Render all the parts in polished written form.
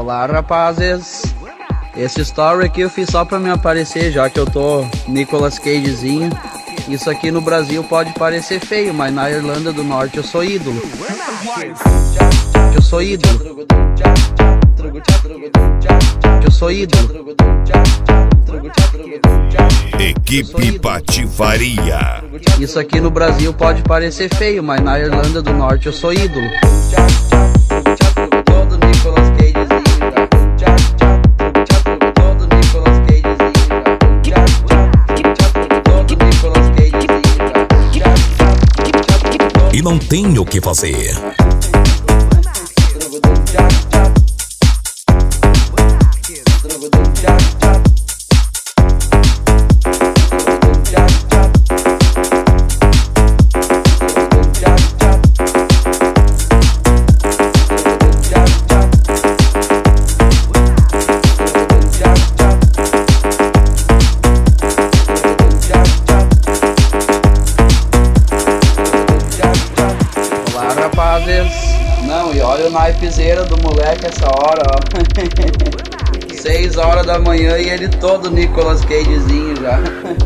Olá, rapazes. Esse story aqui eu fiz só pra me aparecer, já que eu tô Nicolas Cagezinho. Isso aqui no Brasil pode parecer feio, mas na Irlanda do Norte eu sou ídolo. Eu sou ídolo. Eu sou ídolo. Equipe Patifaria. Isso aqui no Brasil pode parecer feio, mas na Irlanda do Norte eu sou ídolo. Todo Nicolas Cagezinho, todo Nicolas Cagezinho, todo Nicolas Cagezinho. E não tem o que fazer. Não, e olha o naipezeira do moleque essa hora, ó. 6 horas da manhã e ele todo Nicolas Cagezinho já.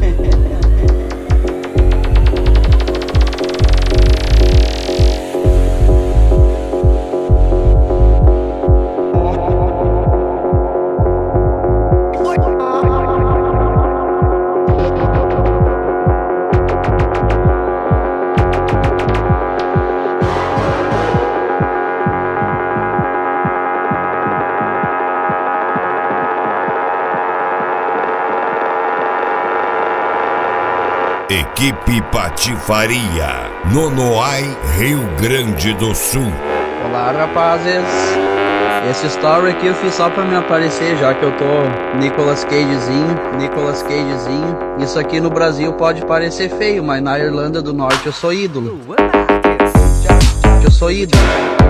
Equipe Patifaria, Nonoai, Rio Grande do Sul. Olá, rapazes. Esse story aqui eu fiz só pra me aparecer, já que eu tô Nicolas Cagezinho. Isso aqui no Brasil pode parecer feio, mas na Irlanda do Norte eu sou ídolo. Eu sou ídolo.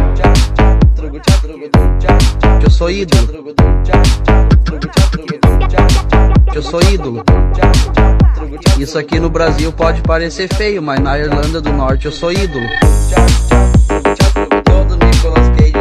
Eu sou ídolo. Eu sou ídolo. Isso aqui no Brasil pode parecer feio, mas na Irlanda do Norte eu sou ídolo. Todo Nicolas Cage.